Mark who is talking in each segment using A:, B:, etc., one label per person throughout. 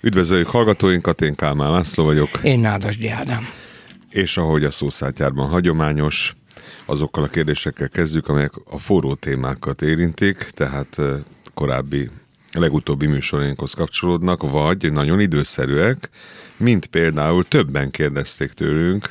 A: Üdvözöljük hallgatóinkat, én Kálmán László vagyok.
B: Én Nádasdy Ádám.
A: És ahogy a szószátyárban hagyományos, azokkal a kérdésekkel kezdjük, amelyek a forró témákat érintik, tehát korábbi, legutóbbi műsorainkhoz kapcsolódnak, vagy nagyon időszerűek, mint például többen kérdezték tőlünk,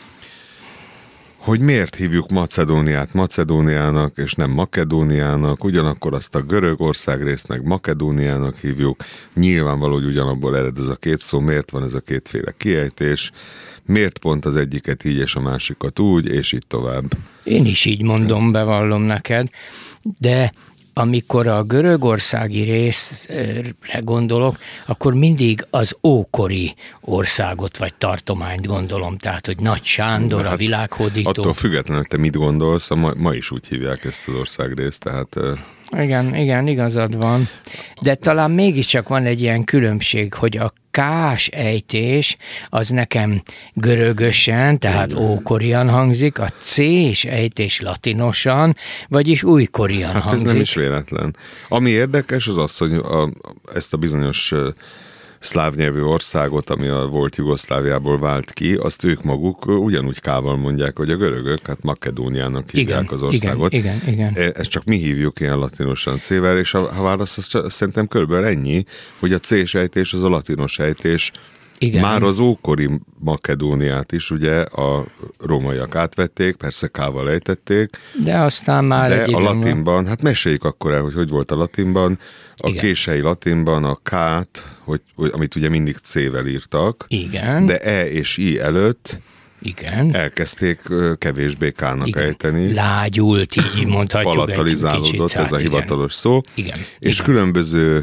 A: hogy miért hívjuk Macedóniát Macedóniának, és nem Makedóniának, ugyanakkor azt a Görögország részt meg Makedóniának hívjuk. Nyilvánvaló, hogy ugyanabból ered ez a két szó, miért van ez a kétféle kiejtés, miért pont az egyiket így és a másikat úgy, és így tovább.
B: Én is így mondom, bevallom neked, de amikor a görögországi részre gondolok, akkor mindig az ókori országot vagy tartományt gondolom, tehát, hogy Nagy Sándor, a világhódító.
A: Attól függetlenül, hogy te mit gondolsz, ma is úgy hívják ezt az országrészt, tehát...
B: Igen, igazad van. De talán mégiscsak van egy ilyen különbség, hogy a K-s ejtés az nekem görögösen, tehát ókorian hangzik, a C-s ejtés latinosan, vagyis újkorian hangzik.
A: Ez nem is véletlen. Ami érdekes, az, hogy ezt a bizonyos szláv nyelvű országot, ami a volt Jugoszláviából vált ki, azt ők maguk ugyanúgy K-val mondják, hogy a görögök, hát Makedóniának hívják az országot.
B: Igen.
A: Ezt csak mi hívjuk ilyen latinosan C-vel, és a válasz az szerintem körülbelül ennyi, hogy a C-s ejtés az a latinos ejtés. Igen. Már az ókori Makedóniát is ugye a rómaiak átvették, persze K-val ejtették.
B: De aztán már
A: de a latinban, hát meséljük akkor el, hogy volt a latinban. A kései latinban a K-t, amit ugye mindig C-vel írtak,
B: igen.
A: De E és I előtt elkezdték kevésbé K-nak ejteni.
B: Lágyult, így mondhatjuk.
A: Palatalizálódott ez a hivatalos szó.
B: Igen.
A: És különböző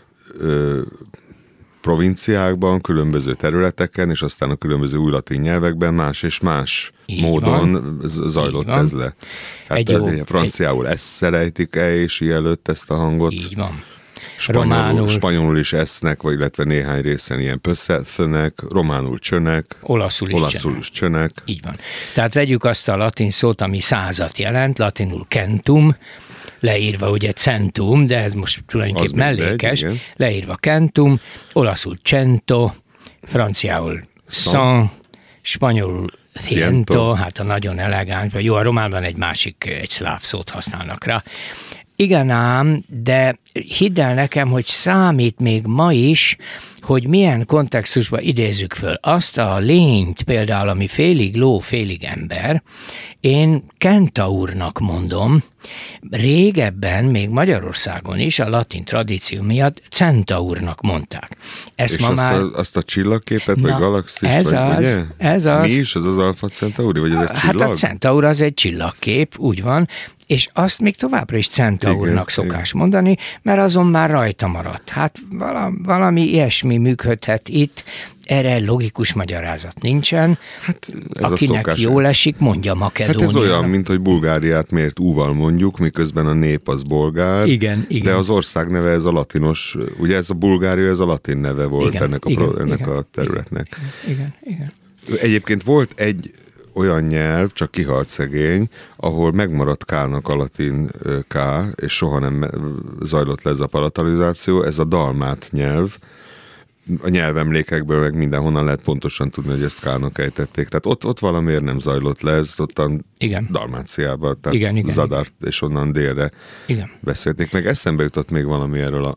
A: provinciákban, különböző területeken, és aztán a különböző új latin nyelvekben más és más módon zajlott ez le. Hát franciául S-szel ejtik E és I előtt ezt a hangot.
B: Így van.
A: Spanyolul is esznek, vagy illetve néhány részen ilyen pösszelnek, románul csönek, olaszul is csönek.
B: Így van. Tehát vegyük azt a latin szót, ami 100-at jelent, latinul centum, leírva ugye centum, de ez most tulajdonképpen mellékes, leírva centum, olaszul cento, franciául cent, spanyolul ciento, hát a nagyon elegáns, vagy jó, a románban egy szláv szót használnak rá. Igen ám, de hidd el nekem, hogy számít még ma is, hogy milyen kontextusban idézzük föl. Azt a lényt például, ami félig ló, félig ember, én kentaurnak mondom, régebben, még Magyarországon is a latin tradíció miatt centaurnak mondták.
A: És azt a csillagképet, vagy galaxist, ugye?
B: Ez az.
A: Mi is? Az Alpha Centauri, vagy ez egy csillag?
B: Hát a centaur az egy csillagkép, úgy van, és azt még továbbra is centaurnak szokás mondani, mert azon már rajta maradt. Hát valami ilyesmi működhet itt, erre logikus magyarázat nincsen.
A: Hát
B: akinek jól esik, mondja Makedónia.
A: Hát ez olyan, mint hogy Bulgáriát miért U-val mondjuk, miközben a nép az bolgár.
B: Igen.
A: De az ország neve ez a latinos, ugye ez a Bulgária, ez a latin neve volt ennek a területnek.
B: Igen.
A: Egyébként volt egy olyan nyelv, csak kihalt szegény, ahol megmaradt K-nak a latin K, és soha nem zajlott le ez a palatalizáció, ez a dalmát nyelv. A nyelvemlékekből meg mindenhonnan lehet pontosan tudni, hogy ezt K-nak ejtették. Tehát ott valamiért nem zajlott le, ez ottan Dalmáciában, tehát Zadart, és onnan délre beszélték. Meg eszembe jutott még valami erről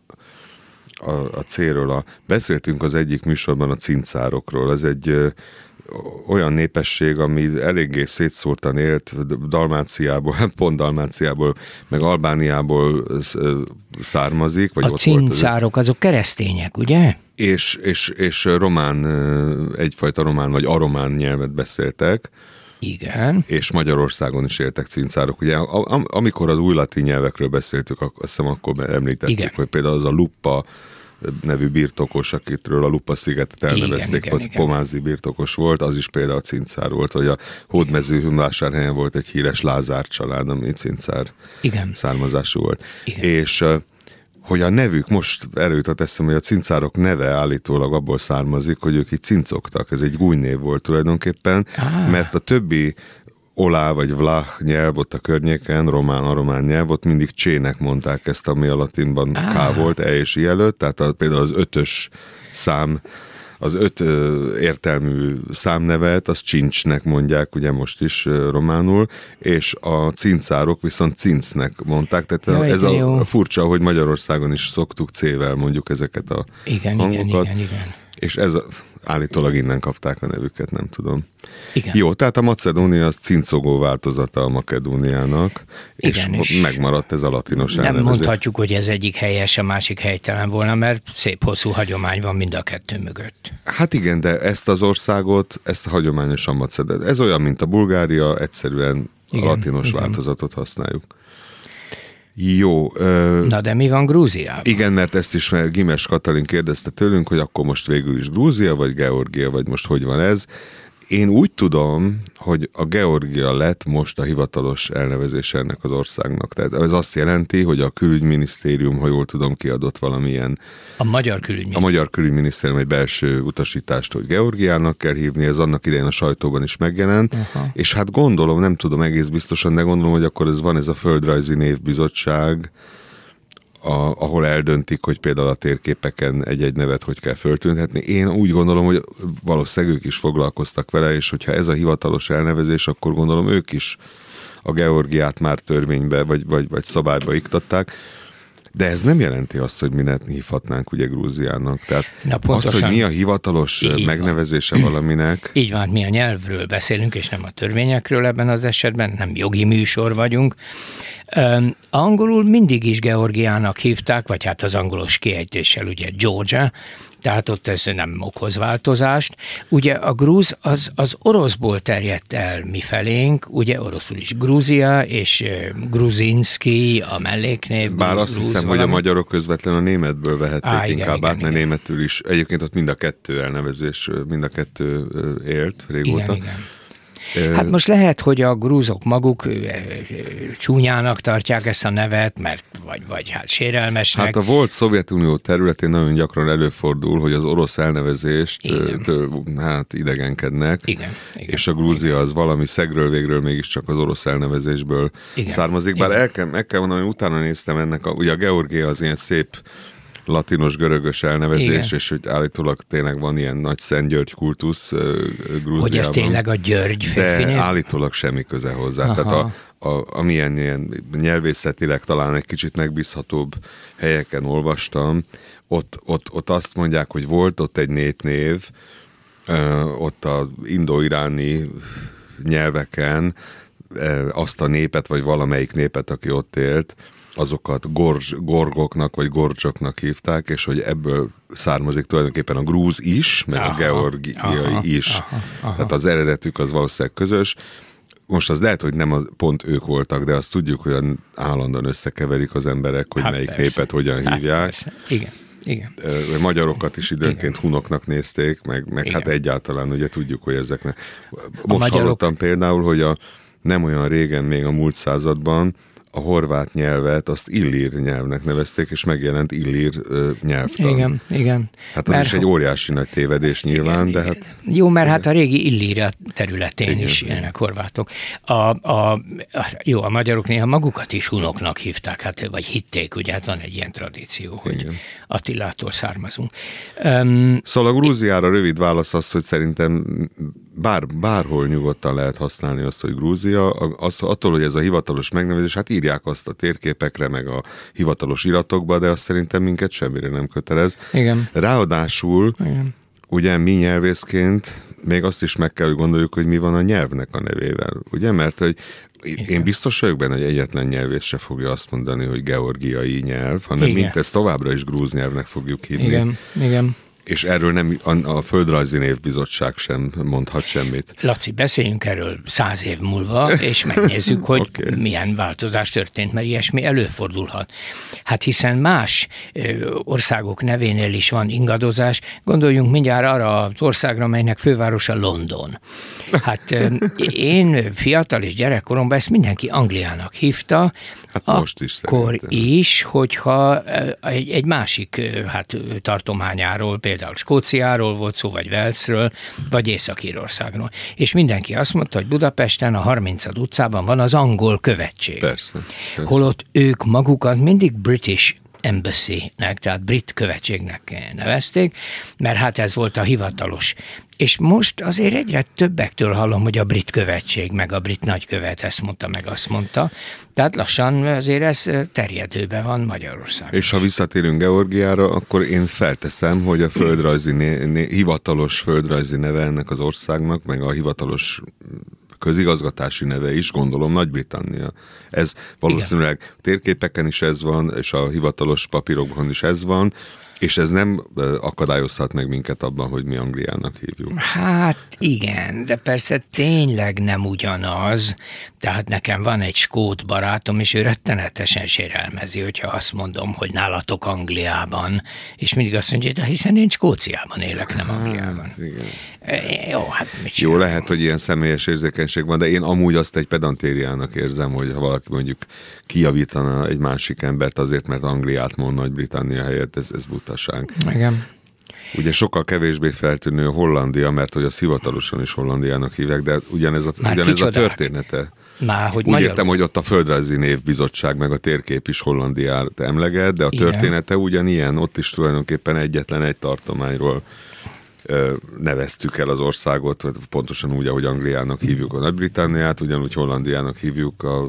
A: a C-ről. Beszéltünk az egyik műsorban a cincárokról, ez egy olyan népesség, ami eléggé szétszórtan élt Dalmáciából, pont Dalmáciából, meg Albániából származik. Vagy
B: a cincárok, azok keresztények, ugye?
A: És román, egyfajta román vagy aromán nyelvet beszéltek.
B: Igen.
A: És Magyarországon is éltek cincárok. Ugye, amikor az új latin nyelvekről beszéltük, azt hiszem akkor említettük, hogy például az a Luppa nevű birtokos, akitről a Lupa-szigetet elnevezték, vagy pomázi birtokos volt, az is például cincár volt, vagy a Hódmezővásárhelyen volt egy híres Lázár család, ami cincár származású volt.
B: Igen.
A: És hogy a nevük, most erőjutott eszembe, hogy a cincárok neve állítólag abból származik, hogy ők így cincogtak. Ez egy gúnynév volt tulajdonképpen, mert a többi olá vagy vláh nyelv ott a környéken, román nyelv, ott mindig csének mondták ezt, ami a latinban K volt, E és I előtt, tehát például az ötös az 5 értelmű számnevet, az cincsnek mondják, ugye most is románul, és a cincárok viszont cincnek mondták, tehát ez a furcsa, hogy Magyarországon is szoktuk C-vel mondjuk ezeket a hangokat. Igen. És ez állítólag innen kapták a nevüket, nem tudom.
B: Igen.
A: Jó, tehát a Macedónia az cincogó változata a Makedóniának, és megmaradt ez a latinos elnevezés.
B: Nem mondhatjuk, hogy ez egyik helyes, a másik helytelen volna, mert szép hosszú hagyomány van mind a kettő mögött.
A: Hát igen, de ezt az országot, ezt hagyományosan Macedónia. Ez olyan, mint a Bulgária, egyszerűen a latinos változatot használjuk. Jó.
B: Na de mi van Grúziában?
A: Igen, mert ezt is Gimes Katalin kérdezte tőlünk, hogy akkor most végül is Grúzia, vagy Georgia, vagy most hogy van ez. Én úgy tudom, hogy a Georgia lett most a hivatalos elnevezés ennek az országnak. Tehát ez azt jelenti, hogy a külügyminisztérium, ha jól tudom, kiadott valamilyen...
B: A magyar
A: külügyminisztérium egy belső utasítást, hogy Georgiának kell hívni, ez annak idején a sajtóban is megjelent, és hát gondolom, nem tudom egész biztosan, de gondolom, hogy akkor van ez a földrajzi névbizottság, ahol eldöntik, hogy például a térképeken egy-egy nevet hogy kell föltüntetni. Én úgy gondolom, hogy valószínűleg ők is foglalkoztak vele, és hogyha ez a hivatalos elnevezés, akkor gondolom ők is a Georgiát már törvénybe vagy szabályba iktatták. De ez nem jelenti azt, hogy mi hívhatnánk ugye Grúziának. Tehát az, hogy mi a hivatalos megnevezése valaminek.
B: Így van, mi a nyelvről beszélünk, és nem a törvényekről ebben az esetben, nem jogi műsor vagyunk. Angolul mindig is Georgiának hívták, vagy hát az angolos kiejtéssel ugye Georgia, tehát ott ez nem okoz változást. Ugye a grúz az oroszból terjedt el mifelénk, ugye oroszul is Grúzia, és Gruzinski a melléknév.
A: Bár azt hiszem, hogy a magyarok közvetlenül a németből vehették inkább át, mert németül is. Egyébként ott mind a kettő elnevezés, mind a kettő élt régóta.
B: Igen. Hát most lehet, hogy a grúzok maguk csúnyának tartják ezt a nevet, mert vagy hát sérelmesnek.
A: Hát a volt Szovjetunió területén nagyon gyakran előfordul, hogy az orosz elnevezést idegenkednek.
B: Igen.
A: És a Grúzia az valami szegről végről mégiscsak az orosz elnevezésből származik. Bár el kell mondani, hogy utána néztem ennek, ugye a Georgia az ilyen szép latinos, görögös elnevezés, és hogy állítólag tényleg van ilyen nagy Szent György kultusz Grúziában.
B: Hogy ez tényleg a György férfi név?
A: De állítólag semmi köze hozzá. Aha. Tehát amilyen ilyen nyelvészetileg talán egy kicsit megbízhatóbb helyeken olvastam, ott azt mondják, hogy volt ott egy népnév, ott az indo-iráni nyelveken azt a népet, vagy valamelyik népet, aki ott élt, azokat gorgoknak vagy gorcsoknak hívták, és hogy ebből származik tulajdonképpen a grúz is, meg a georgiai is. Tehát az eredetük az valószínűleg közös. Most az lehet, hogy nem pont ők voltak, de azt tudjuk, hogy állandóan összekeverik az emberek, hogy melyik népet hogyan hívják.
B: Igen.
A: Magyarokat is időnként hunoknak nézték, meg hát egyáltalán ugye tudjuk, hogy ezeknek. Most hallottam például, hogy nem olyan régen, még a múlt században a horvát nyelvet azt illír nyelvnek nevezték, és megjelent illír nyelvtan.
B: Igen.
A: Hát az is egy óriási nagy tévedés nyilván, de hát...
B: Jó, mert hát a régi Illíria területén is élnek horvátok. A magyarok néha magukat is hunoknak hívták, hát, vagy hitték, ugye, hát van egy ilyen tradíció, hogy Attilától származunk.
A: Szóval a Grúziára rövid válasz az, hogy szerintem bárhol nyugodtan lehet használni azt, hogy Grúzia, attól, hogy ez a hivatalos megnevezés, hát írják azt a térképekre, meg a hivatalos iratokba, de azt szerintem minket semmire nem kötelez.
B: Igen.
A: Ráadásul, ugye mi nyelvészként még azt is meg kell, hogy gondoljuk, hogy mi van a nyelvnek a nevével, ugye? Mert hogy én biztos vagyok benne, hogy egyetlen nyelvész se fogja azt mondani, hogy georgiai nyelv, hanem mindezt továbbra is grúz nyelvnek fogjuk hívni.
B: Igen.
A: És erről nem a Földrajzi Névbizottság sem mondhat semmit.
B: Laci, beszéljünk erről 100 év múlva, és megnézzük, hogy milyen változás történt, mert ilyesmi előfordulhat. Hát hiszen más országok nevénél is van ingadozás. Gondoljunk mindjárt arra az országra, melynek fővárosa London. Hát én fiatal és gyerekkoromban ezt mindenki Angliának hívta.
A: Hát most is
B: akkor is, hogyha egy másik tartományáról, például Skóciáról volt szó, vagy Walesről, vagy Észak-Írországról. És mindenki azt mondta, hogy Budapesten a 30. utcában van az angol követség.
A: Persze.
B: Holott ők magukat mindig British Embassy-nek, tehát brit követségnek nevezték, mert hát ez volt a hivatalos. És most azért egyre többektől hallom, hogy a brit követség, meg a brit nagykövet ezt mondta, meg azt mondta. Tehát lassan azért ez terjedőben van Magyarországon.
A: És ha visszatérünk Georgiára, akkor én felteszem, hogy a hivatalos földrajzi neve ennek az országnak, meg a hivatalos közigazgatási neve is, gondolom, Nagy-Britannia. Ez valószínűleg térképeken is ez van, és a hivatalos papírokban is ez van, és ez nem akadályozhat meg minket abban, hogy mi Angliának hívjuk.
B: Hát igen, de persze tényleg nem ugyanaz. Tehát nekem van egy skót barátom, és ő rettenetesen sérelmezi, hogyha azt mondom, hogy nálatok Angliában, és mindig azt mondja, de hiszen én Skóciában élek, nem Angliában. Hát,
A: igen.
B: Jó, hát mit
A: Jó, lehet, hogy ilyen személyes érzékenység van, de én amúgy azt egy pedantériának érzem, hogy ha valaki mondjuk kijavítana egy másik embert azért, mert Angliát mond Nagy-Britannia helyett, ez butaság.
B: Igen.
A: Ugye sokkal kevésbé feltűnő Hollandia, mert hogy azt hivatalosan is Hollandiának hívják, de ugyanez a története. Úgy értem, hogy ott a földrajzi névbizottság meg a térkép is Hollandiát emleget, de a története ugyanilyen, ott is tulajdonképpen egyetlen egy tartományról neveztük el az országot, pontosan úgy, ahogy Angliának hívjuk a Nagy-Britanniát, ugyanúgy Hollandiának hívjuk a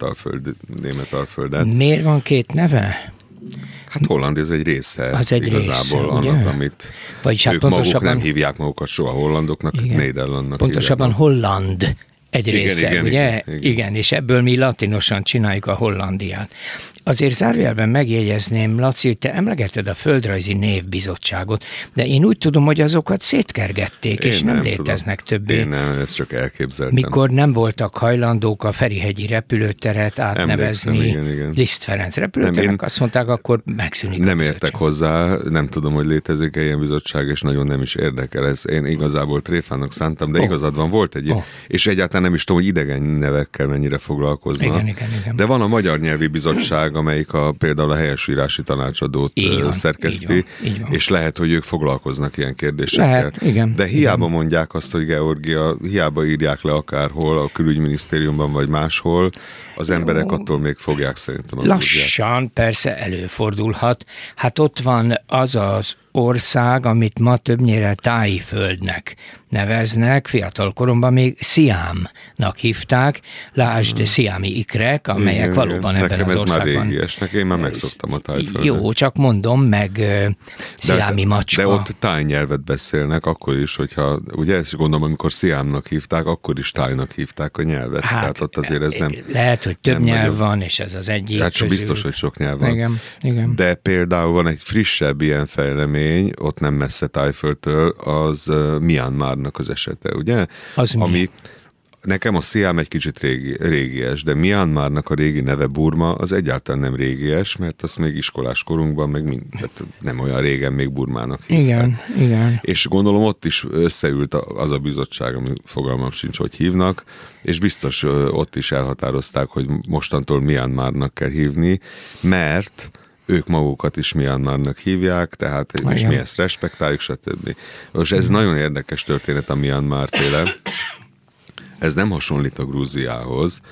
A: Németalföldet.
B: Miért van két neve?
A: Hát Hollandia az egy része
B: az egy
A: igazából
B: része,
A: annak, amit ők maguk nem hívják magukat soha hollandoknak, Néderlandnak
B: pontosabban
A: hívják.
B: Holland egy része, ugye? Igen, és ebből mi latinosan csináljuk a Hollandiát. Azért zárójelben megjegyezném, Laci, hogy te emlegeted a földrajzi névbizottságot, de én úgy tudom, hogy azokat szétkergették, és nem léteznek többé.
A: Én nem, ezt csak elképzeltem.
B: Mikor nem voltak hajlandók a Ferihegyi repülőteret átnevezni
A: igen.
B: Liszt Ferenc repülőternek, azt mondták, akkor megszűnik.
A: Nem értek hozzá, nem tudom, hogy létezik-e ilyen bizottság, és nagyon nem is érdekel ez. Én igazából tréfának szántam, de igazad van, volt egy és egyáltalán nem is tudom, hogy idegen nevekkel mennyire foglalkoznak.
B: Igen.
A: De van a Magyar Nyelvi Bizottság, amelyik például a helyesírási tanácsadót szerkeszti, így van. És lehet, hogy ők foglalkoznak ilyen kérdésekkel.
B: Lehet, igen.
A: De hiába mondják azt, hogy Georgia, hiába írják le akárhol, a külügyminisztériumban vagy máshol, az emberek attól még fogják szerintem.
B: Lassan persze előfordulhat. Hát ott van az az ország, amit ma többnyire Tájföldnek neveznek, fiatal koromban még Sziámnak hívták, lásd sziámi ikrek, amelyek valóban ebben az országban.
A: Nekem ez már régiesnek, én már megszoktam a Tájföldet.
B: Jó, csak mondom, meg sziámi macska.
A: De ott tájnyelvet beszélnek, akkor is, hogyha, ugye ezt gondolom, amikor Sziámnak hívták, akkor is tájnak hívták a nyelvet. Hát, tehát ott azért ez nem...
B: Lehet, hogy több nyelv van, és ez az egyik.
A: Hát biztos, hogy sok nyelv van.
B: Igen.
A: De például van egy frissebb ilyen fejlemény, ott nem messze Tájföldtől, az Myanmarnak az esete, ugye?
B: Az mi?
A: Nekem a Sziám egy kicsit régies, de Myanmarnak a régi neve Burma az egyáltalán nem régies, mert azt még iskolás korunkban, hát nem olyan régen még Burmának hívták.
B: Igen.
A: És gondolom ott is összeült az a bizottság, ami fogalmam sincs, hogy hívnak, és biztos ott is elhatározták, hogy mostantól Myanmarnak kell hívni, mert ők magukat is Myanmarnak hívják, tehát és mi ezt respektáljuk, stb. Most ez nagyon érdekes történet a Myanmar-féle. Ez nem hasonlít a Grúziához.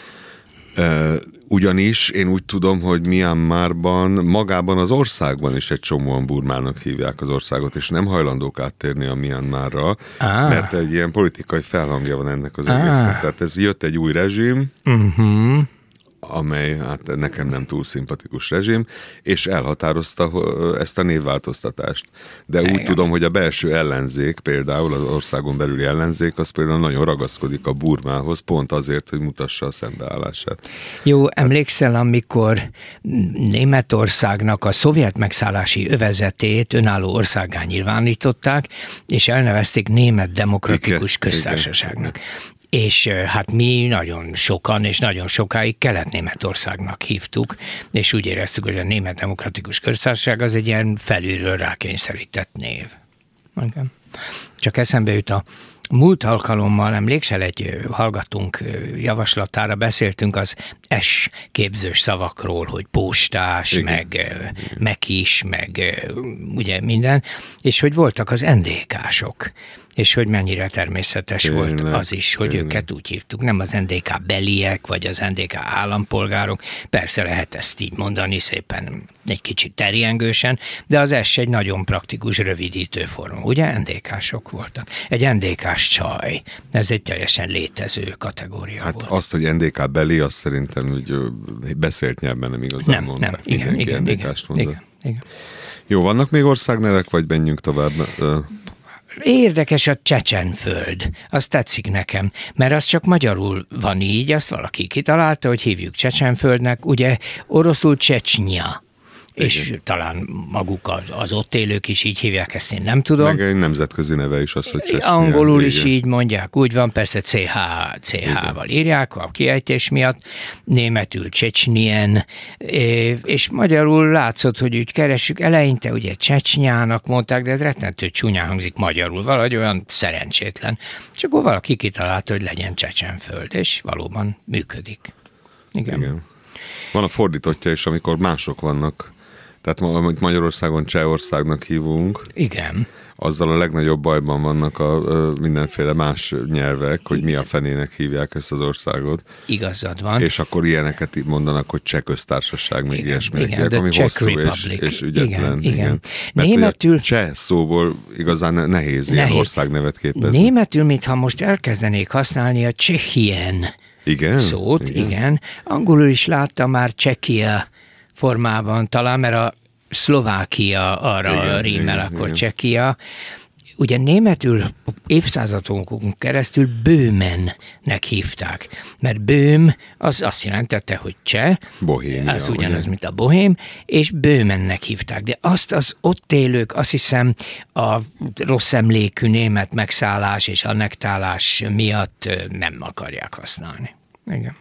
A: Ugyanis én úgy tudom, hogy Myanmarban, magában az országban is egy csomóan Burmának hívják az országot, és nem hajlandók áttérni a Myanmarra, mert egy ilyen politikai felhangja van ennek az egésznek. Tehát ez jött egy új rezsim, amely hát nekem nem túl szimpatikus rezsim, és elhatározta ezt a névváltoztatást. De úgy tudom, hogy a belső ellenzék, például az országon belüli ellenzék, az például nagyon ragaszkodik a Burmához, pont azért, hogy mutassa a szembeállását.
B: Jó, emlékszel, amikor Németországnak a szovjet megszállási övezetét önálló országgá nyilvánították, és elnevezték Német Demokratikus Köztársaságnak. És hát mi nagyon sokan és nagyon sokáig Kelet-Németországnak hívtuk, és úgy éreztük, hogy a Német Demokratikus Köztársaság az egy ilyen felülről rákényszerített név. Csak eszembe jut múlt alkalommal, emlékszel, egy hallgatónk javaslatára beszéltünk az S képzős szavakról, hogy postás, igen, meg mekis, meg ugye minden, és hogy voltak az NDK-sok, és hogy mennyire természetes volt az is, hogy őket úgy hívtuk. Nem az NDK beliek, vagy az NDK állampolgárok. Persze lehet ezt így mondani szépen, egy kicsit terjengősen, de az S egy nagyon praktikus, rövidítő forma. Ugye NDK-sok voltak. Egy NDK-s csaj. Ez egy teljesen létező kategória volt.
A: Azt, hogy NDK beli, azt szerintem úgy beszélt nyelven nem igazán mondta.
B: Nem, igen.
A: Jó, vannak még országnevek, vagy menjünk tovább?
B: Érdekes a Csecsenföld, az tetszik nekem, mert az csak magyarul van így, azt valaki kitalálta, hogy hívjuk Csecsenföldnek, ugye oroszul Csecsnya, és talán maguk az ott élők is így hívják, ezt én nem tudom.
A: Meg egy nemzetközi neve is az, hogy Csecsnya.
B: Angolul is így mondják, úgy van, persze CH-val írják a kiejtés miatt, németül Csecsenien, és magyarul látszott, hogy úgy keressük, eleinte ugye Csecsnyának mondták, de ez rettentő csúnyán hangzik magyarul, valahogy olyan szerencsétlen. És akkor valaki kitalálta, hogy legyen Csecsenföld, és valóban működik. Igen.
A: Van a fordítottja is, amikor mások vannak. Tehát amit Magyarországon Csehországnak hívunk.
B: Igen.
A: Azzal a legnagyobb bajban vannak a mindenféle más nyelvek, hogy mi a fenének hívják ezt az országot.
B: Igazad van.
A: És akkor ilyeneket mondanak, hogy Cseh köztársaság, még ilyesminek hívják, ami hosszú és ügyetlen.
B: Igen.
A: Mert németül, a cseh szóból igazán nehéz ilyen országnevet képezni.
B: Németül, mintha most elkezdenék használni a Csehien szót. Igen. Angolul is láttam már Csekia formában talán, mert a Szlovákia arra rímel, akkor Csekia. Ugye németül évszázadokon keresztül Böhmennek hívták, mert Böhm az azt jelentette, hogy cseh,
A: Bohémia,
B: az ugyanaz, mint a bohém, és Böhmennek hívták, de azt az ott élők, azt hiszem a rossz emlékű német megszállás és annektálás miatt nem akarják használni. Igen.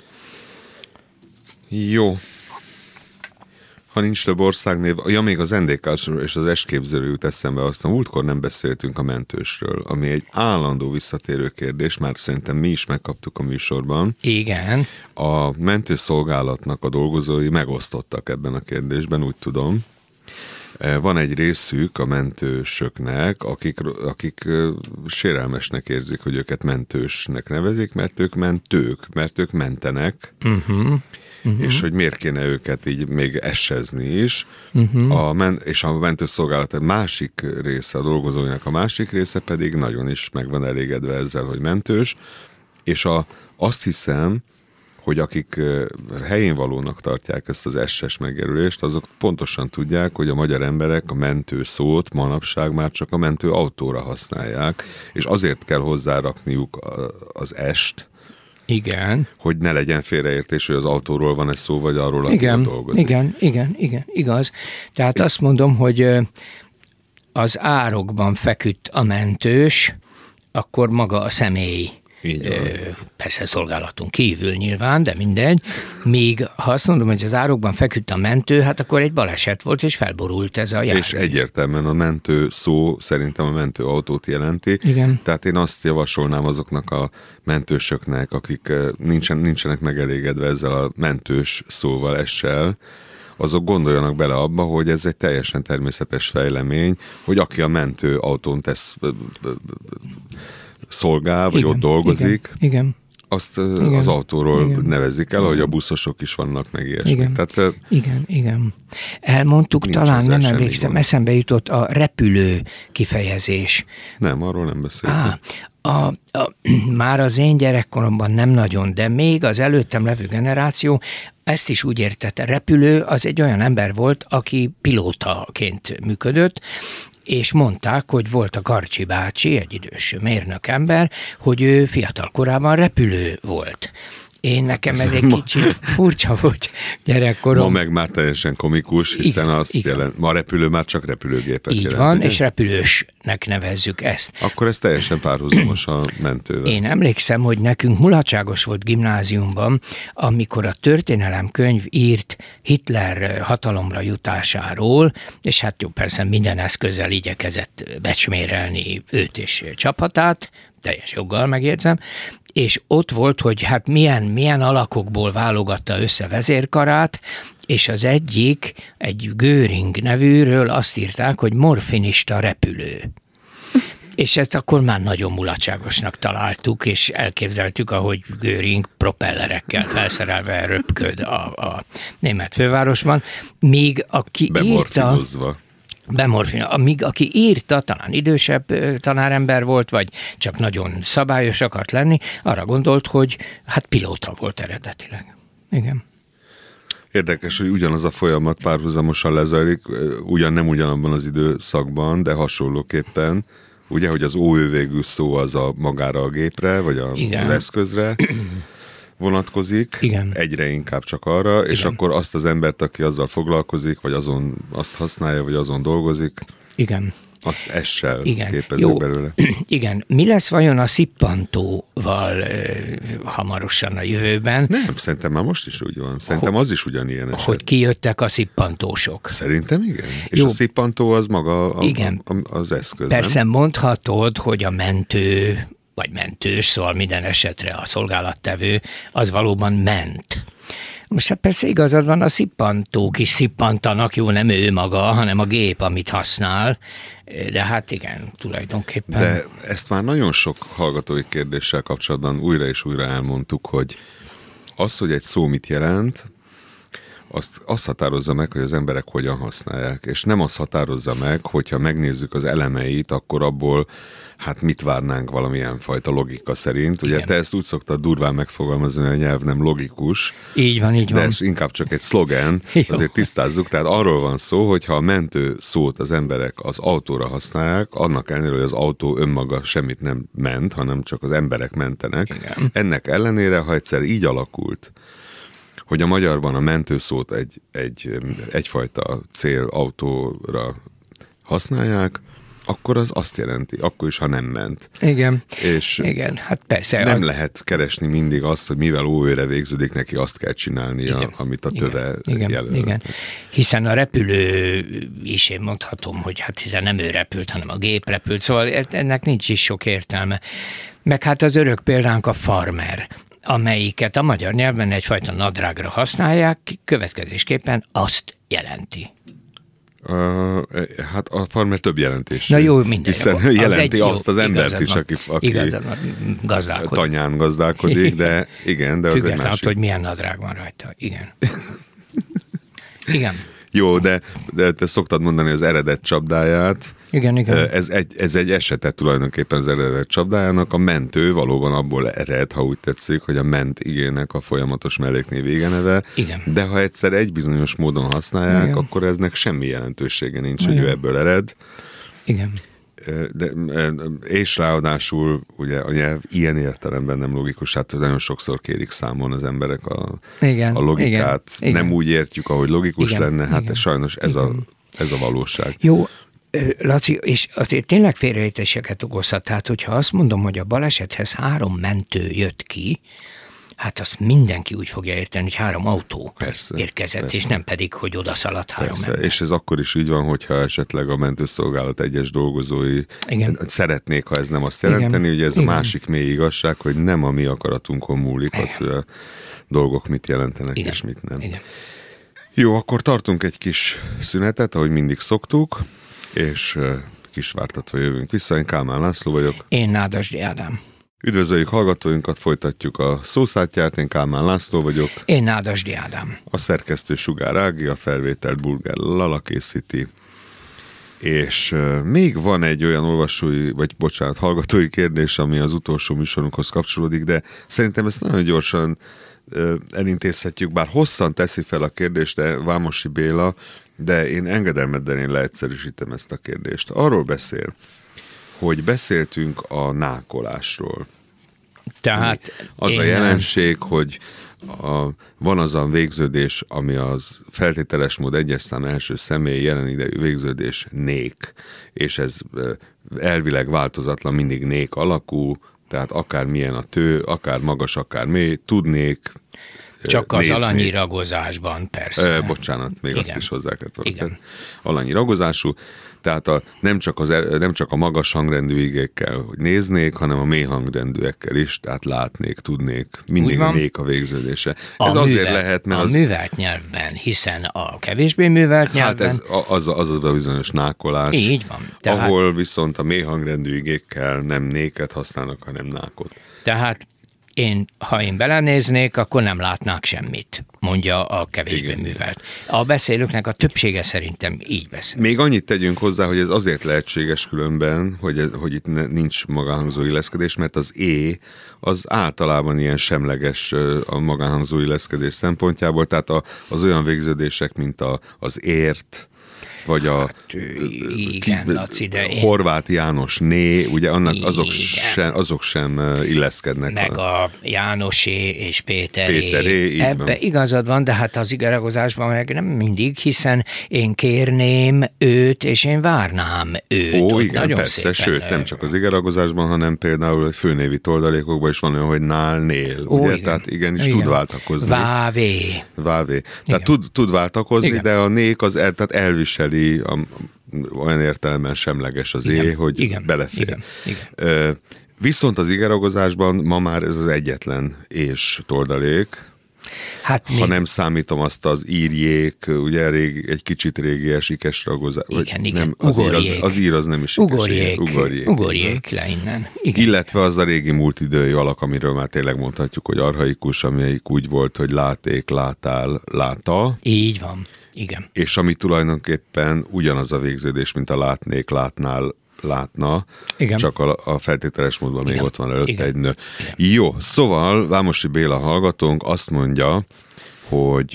A: Jó. Ha nincs több országnév, még az NDK-sról és az S-képzőről jut eszembe, aztán múltkor nem beszéltünk a mentősről, ami egy állandó visszatérő kérdés, már szerintem mi is megkaptuk a műsorban.
B: Igen.
A: A mentőszolgálatnak a dolgozói megosztottak ebben a kérdésben, úgy tudom. Van egy részük a mentősöknek, akik sérelmesnek érzik, hogy őket mentősnek nevezik, mert ők mentenek. És hogy miért kéne őket így még essezni is. És a mentőszolgálat másik része, a dolgozóinak a másik része pedig nagyon is meg van elégedve ezzel, hogy mentős. És azt hiszem, hogy akik helyén valónak tartják ezt az SS megjelölést, azok pontosan tudják, hogy a magyar emberek a mentő szót manapság már csak a mentő autóra használják, és azért kell hozzárakniuk az est,
B: igen.
A: Hogy ne legyen félreértés, hogy az autóról van ez szó, vagy arról, akiről dolgozik.
B: Igen, igaz. Tehát azt mondom, hogy az árokban feküdt a mentős, akkor maga a személy, persze szolgálaton kívül nyilván, de mindegy, míg ha azt mondom, hogy az árokban feküdt a mentő, hát akkor egy baleset volt, és felborult ez a jármű.
A: És egyértelműen a mentő szó szerintem a mentőautót jelenti.
B: Igen.
A: Tehát én azt javasolnám azoknak a mentősöknek, akik nincsenek megelégedve ezzel a mentős szóval, essel, azok gondoljanak bele abba, hogy ez egy teljesen természetes fejlemény, hogy aki a mentőautón tesz szolgál, vagy ott dolgozik,
B: igen.
A: Azt az autóról nevezik el, hogy a buszosok is vannak, meg ilyesmi.
B: Igen.
A: Tehát,
B: igen. Elmondtuk, talán nem emlékszem, eszembe jutott a repülő kifejezés.
A: Nem, arról nem beszéltünk.
B: Már az én gyerekkoromban nem nagyon, de még az előttem levő generáció ezt is úgy értette. Repülő az egy olyan ember volt, aki pilótaként működött, és mondták, hogy volt a Karcsi bácsi, egy idős mérnök ember, hogy ő fiatal korában repülő volt. Én nekem ez egy kicsit furcsa volt gyerekkorom.
A: Ma meg már teljesen komikus, hiszen azt jelent, ma a repülő már csak repülőgépet jelent.
B: Így van, ugye? És repülősnek nevezzük ezt.
A: Akkor ez teljesen párhuzamos a mentővel.
B: Én emlékszem, hogy nekünk mulatságos volt gimnáziumban, amikor a történelemkönyv írt Hitler hatalomra jutásáról, és hát jó, persze minden eszközzel igyekezett becsmérelni őt és csapatát, teljes joggal megjegyzem, és ott volt, hogy hát milyen alakokból válogatta össze vezérkarát, és az egyik, egy Göring nevűről azt írták, hogy morfinista repülő. És ezt akkor már nagyon mulatságosnak találtuk, és elképzeltük, ahogy Göring propellerekkel felszerelve röpköd a német fővárosban, míg aki írta... Amíg aki írta, talán idősebb tanárember volt, vagy csak nagyon szabályos akart lenni, arra gondolt, hogy hát pilóta volt eredetileg. Igen.
A: Érdekes, hogy ugyanaz a folyamat párhuzamosan lezajlik, nem ugyanabban az időszakban, de hasonlóképpen. Ugye, hogy az óő végül szó az magára a gépre, vagy az eszközre vonatkozik, igen. Egyre inkább csak arra, igen. És akkor azt az embert, aki azzal foglalkozik, vagy azt használja, vagy azon dolgozik,
B: igen.
A: Azt essel képezzük belőle.
B: Igen. Mi lesz vajon a szippantóval hamarosan a jövőben?
A: Nem, szerintem már most is úgy van. Szerintem az is ugyanilyen eset.
B: Hogy kijöttek a szippantósok.
A: Szerintem igen. És jó. A szippantó az maga az eszköz.
B: Persze
A: nem?
B: Mondhatod, hogy a mentő vagy mentős, szóval minden esetre a szolgálattevő, az valóban ment. Most hát persze igazad van, a szippantók is szippantanak, jó, nem ő maga, hanem a gép, amit használ, de hát igen, tulajdonképpen.
A: De ezt már nagyon sok hallgatói kérdéssel kapcsolatban újra és újra elmondtuk, hogy az, hogy egy szó mit jelent, azt határozza meg, hogy az emberek hogyan használják, és nem azt határozza meg, hogyha megnézzük az elemeit, akkor abból hát mit várnánk valamilyen fajta logika szerint. Ugye te ezt úgy szoktad durván megfogalmazni, hogy a nyelv nem logikus.
B: Így van.
A: De ez inkább csak egy szlogen, azért tisztázzuk. Tehát arról van szó, hogy ha a mentő szót az emberek az autóra használják, annak ellenére, hogy az autó önmaga semmit nem ment, hanem csak az emberek mentenek. Igen. Ennek ellenére, ha egyszer így alakult, hogy a magyarban a mentőszót egyfajta célautóra használják, akkor az azt jelenti, akkor is, ha nem ment.
B: Igen.
A: És
B: igen, hát persze.
A: Nem lehet keresni mindig azt, hogy mivel óőre végződik, neki azt kell csinálnia, amit a töve jelöl.
B: Igen. Hiszen a repülő is én mondhatom, hogy hát hiszen nem ő repült, hanem a gép repült, szóval ennek nincs is sok értelme. Meg hát az örök példánk a farmer, amelyiket a magyar nyelvben egyfajta nadrágra használják, következésképpen azt jelenti.
A: Hát a farmer több jelentés.
B: Na jó, minden.
A: Hiszen jelenti azt az embert is, aki
B: gazdálkodik.
A: Tanyán gazdálkodik, de igen, de az egy másik.
B: hogy milyen nadrág van rajta. Igen. Igen.
A: Jó, de te szoktad mondani az eredet csapdáját.
B: Igen.
A: Ez egy esete tulajdonképpen az eredet csapdájának. A mentő valóban abból ered, ha úgy tetszik, hogy a ment igének a folyamatos melléknév végeneve. Igen. De ha egyszer egy bizonyos módon használják, igen, akkor eznek semmi jelentősége nincs, igen, hogy ő ebből ered.
B: Igen.
A: És ráadásul ugye a nyelv ilyen értelemben nem logikus, hát nagyon sokszor kérik számon az emberek a logikát. Igen. Nem úgy értjük, ahogy logikus lenne, hát igen, sajnos ez a valóság.
B: Jó, Laci, és azért tényleg félreértéseket okozhat, tehát hogyha azt mondom, hogy a balesethez 3 mentő jött ki, hát azt mindenki úgy fogja érteni, hogy 3 autó érkezett, és nem pedig, hogy odaszaladt 3 ember.
A: És ez akkor is így van, hogyha esetleg a mentőszolgálat egyes dolgozói szeretnék, ha ez nem azt jelenteni, ugye ez a másik mély igazság, hogy nem a mi akaratunkon múlik az, hogy a dolgok mit jelentenek, és mit nem. Igen. Jó, akkor tartunk egy kis szünetet, ahogy mindig szoktuk, és kisvártatva jövünk vissza. Én Kálmán László vagyok.
B: Én Nádasdy Ádám.
A: Üdvözöljük hallgatóinkat, folytatjuk a szószátját. Én Kálmán László vagyok.
B: Én Nádasdy Ádám.
A: A szerkesztő Sugár Ági, a felvételt Burger Lala készíti. És még van egy olyan hallgatói kérdés, ami az utolsó műsorunkhoz kapcsolódik, de szerintem ezt nagyon gyorsan elintézhetjük, bár hosszan teszi fel a kérdést, de Vámosi Béla, de én engedelmeddel én leegyszerűsítem ezt a kérdést. Arról beszél, hogy beszéltünk a nákolásról.
B: Tehát
A: az a jelenség, hogy van az a végződés, ami az feltételes mód egyes szám első személy jelen idejű végződés nék, és ez elvileg változatlan, mindig nék alakú, tehát akár milyen a tő, akár magas, akár mély, tudnék
B: csak az alanyi ragozásban, persze.
A: Bocsánat, még igen. Azt is hozzá kellett volna. Alanyi ragozású, tehát nem csak a magas hangrendű igékkel, hogy néznék, hanem a mély hangrendűekkel is, tehát látnék, tudnék, mindig nék a végződése. Ez azért lehet, mert
B: a művelt nyelvben, hiszen a kevésbé művelt nyelvben...
A: Hát ez az a bizonyos nákolás.
B: Így van.
A: Ahol viszont a mély hangrendű igékkel nem néket használnak, hanem nákot.
B: Tehát ha én belenéznék, akkor nem látnák semmit, mondja a kevésbé művelt. A beszélőknek a többsége szerintem így beszél.
A: Még annyit tegyünk hozzá, hogy ez azért lehetséges különben, hogy itt nincs magánhangzó illeszkedés, mert az az általában ilyen semleges a magánhangzó illeszkedés szempontjából, tehát az olyan végződések, mint az ért, vagy Horváth János né, ugye azok sem illeszkednek.
B: Meg a Jánosé és Péteré. Ebbe igazad van, de hát az igeragozásban meg nem mindig, hiszen én kérném őt, és én várnám őt.
A: Ó, igen, persze, sőt, nem csak az igeragozásban, hanem például a főnévi toldalékokban is van olyan, hogy nál-nél, ugye? Tehát igenis tud váltakozni.
B: Vávé.
A: Tehát tud váltakozni, igen. De a nék az tehát elviseli olyan értelemben semleges az hogy belefér. Igen. Viszont az igeragozásban ma már ez az egyetlen és toldalék, ha nem számítom azt az írjék, ugye egy kicsit régies ikes ragozás.
B: Igen.
A: Az ír az nem is ikes.
B: Ugorjék le innen.
A: Igen. Illetve az a régi múlt idői alak, amiről már tényleg mondhatjuk, hogy archaikus, amelyik úgy volt, hogy láték, látál, láta.
B: Így van. Igen.
A: És ami tulajdonképpen ugyanaz a végződés, mint a látnék, látnál, látna, igen. Csak a feltételes módban még ott van előtte egy nő. Igen. Jó, szóval Vámosi Béla hallgatónk azt mondja, hogy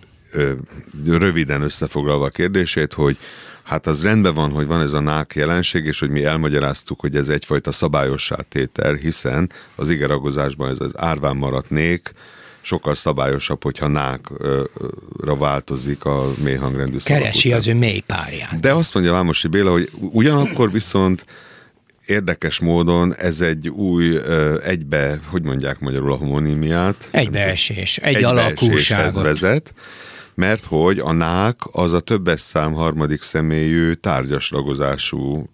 A: röviden összefoglalva a kérdését, hogy hát az rendben van, hogy van ez a nák jelenség, és hogy mi elmagyaráztuk, hogy ez egyfajta szabályossá tétel, hiszen az igeragozásban ez az árván maradt nék, sokkal szabályosabb, hogyha nákra változik a mély hangrendű szavak
B: keresi után. Az ő mély párját.
A: De azt mondja Vámosi Béla, hogy ugyanakkor viszont érdekes módon ez egy új hogy mondják magyarul a homonímiát?
B: Egybeesés, egy alakúságot
A: vezet, mert hogy a nák az a többes szám harmadik személyű tárgyas ragozású